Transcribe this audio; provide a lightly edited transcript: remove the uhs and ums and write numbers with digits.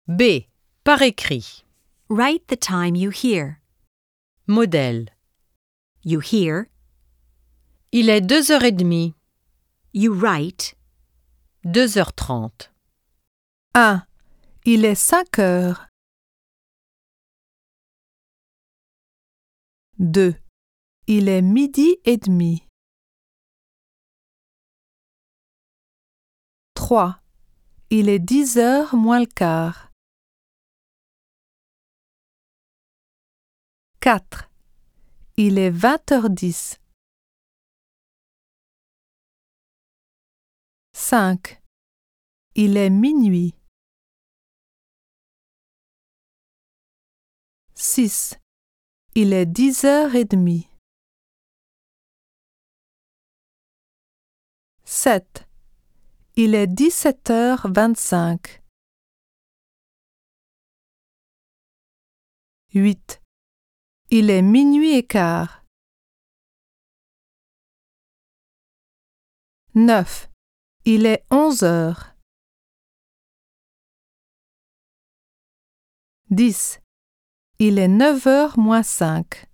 B. Par écrit. Write the time you hear. Modèle. You hear. Il est 2h30. You write. 2h30. 1. Il est 5 heures. 2. Il est 12h30. 3. Il est 10h moins le quart. 4. Il est 20h10. 5. Il est minuit. 6. Il est 10h30. 7. Il est 17h25. 8. Il est minuit et quart. 9. Il est 11h. 10. Il est 9h moins 5.